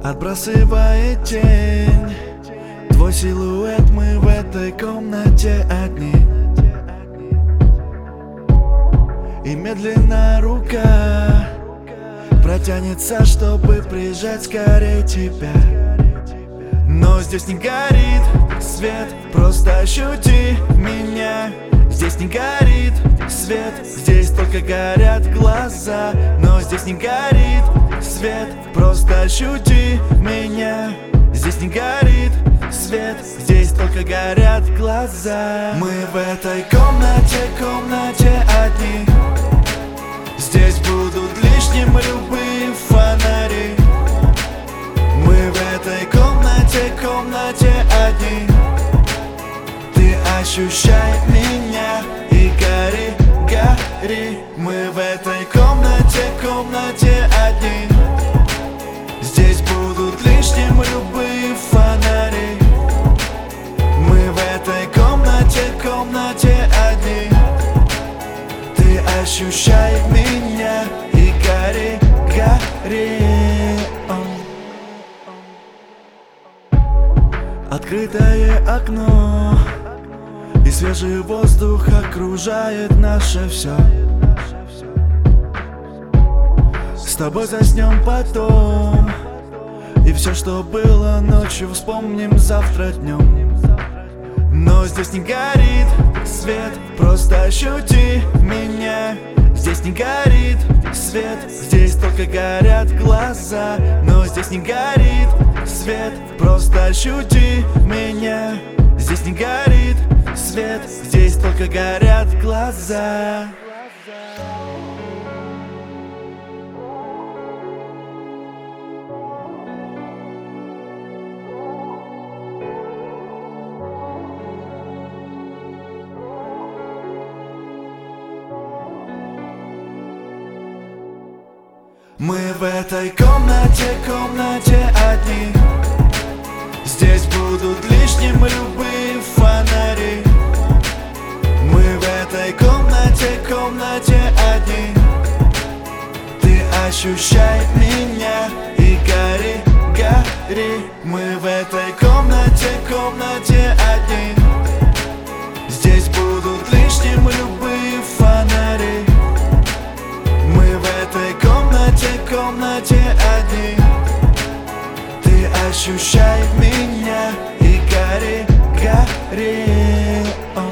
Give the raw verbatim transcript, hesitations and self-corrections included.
Отбрасывает тень твой силуэт, мы в этой комнате одни. И медленно рука протянется, чтобы прижать скорее тебя. Но здесь не горит свет, просто ощути меня. Здесь не горит свет, здесь только горят глаза. Но здесь не горит свет, просто ощути меня. Здесь не горит свет, здесь только горят глаза. Мы в этой комнате, комнате одни. Здесь будут лишним любые фонари. Мы в этой комнате, комнате одни. Ты ощущай меня и гори, гори. Мы в этой комнате, комнате одни. Здесь будут лишним любые фонари. Мы в этой комнате, комнате одни. Ты ощущай меня и гори, гори. Открытое окно и свежий воздух окружает наше все. С тобой заснем потом, и все, что было ночью, вспомним завтра днем. Но здесь не горит свет, просто ощути меня. Здесь не горит свет, здесь только горят глаза. Но здесь не горит свет, просто ощути меня. Здесь не горит свет, здесь только горят глаза. Мы в этой комнате, комнате одни. Здесь будут лишним любые фонари. Мы в этой комнате, комнате одни. Ты ощущай меня и гори, гори. Мы в этой комнате, комнате одни. Здесь будут лишним любые фонари. Мы в этой комнате, комнате одни. Ты ощущай меня и гори, гори.